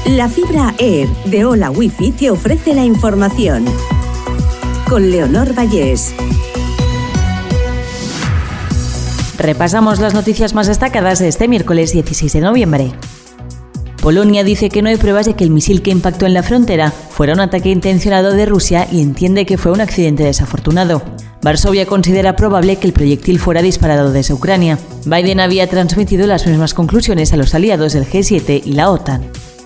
La fibra Air de Hola Wifi te ofrece la información. Con Leonor Vallés. Repasamos las noticias más destacadas de este miércoles 16 de noviembre. Polonia dice que no hay pruebas de que el misil que impactó en la frontera fuera un ataque intencionado de Rusia y entiende que fue un accidente desafortunado. Varsovia considera probable que el proyectil fuera disparado desde Ucrania. Biden había transmitido las mismas conclusiones a los aliados del G7 y la OTAN.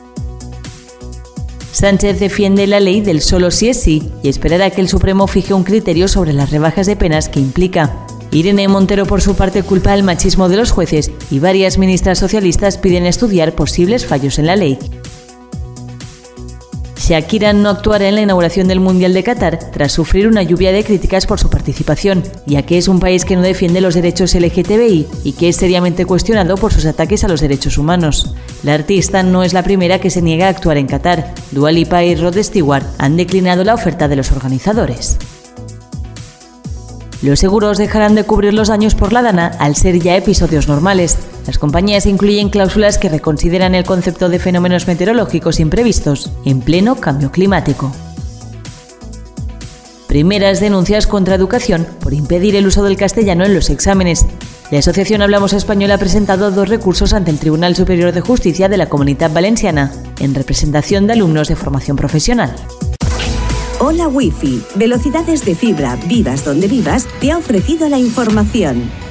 Sánchez defiende la ley del solo sí es sí y esperará que el Supremo fije un criterio sobre las rebajas de penas que implica. Irene Montero, por su parte, culpa al machismo de los jueces y varias ministras socialistas piden estudiar posibles fallos en la ley. Shakira no actuará en la inauguración del Mundial de Qatar tras sufrir una lluvia de críticas por su participación, ya que es un país que no defiende los derechos LGTBI y que es seriamente cuestionado por sus ataques a los derechos humanos. La artista no es la primera que se niega a actuar en Qatar. Dua Lipa y Rod Stewart han declinado la oferta de los organizadores. Los seguros dejarán de cubrir los daños por la Dana al ser ya episodios normales. Las compañías incluyen cláusulas que reconsideran el concepto de fenómenos meteorológicos imprevistos en pleno cambio climático. Primeras denuncias contra educación por impedir el uso del castellano en los exámenes. La Asociación Hablamos Español ha presentado 2 recursos ante el Tribunal Superior de Justicia de la Comunitat Valenciana, en representación de alumnos de formación profesional. Hola Wifi, velocidades de fibra, vivas donde vivas, te ha ofrecido la información.